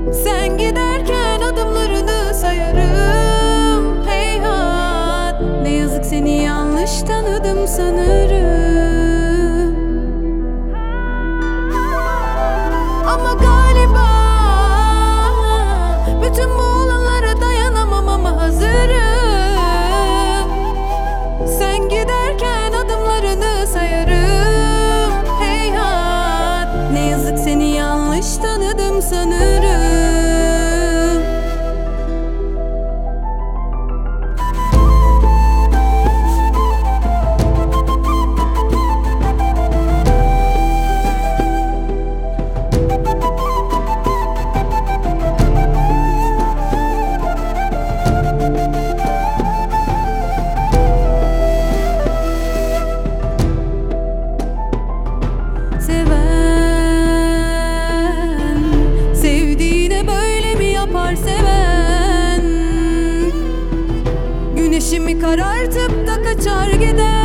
Sen giderken adımlarını sayarım. Heyhat, ne yazık seni yanlış tanıdım sanırım. Ama galiba bütün bu olanlara dayanamam ama hazırım. Sen giderken adımlarını sayarım. Heyhat, ne yazık seni yanlış tanıdım sanırım. Sevdiğine böyle mi yapar seven? Güneşimi karartıp da kaçar gider.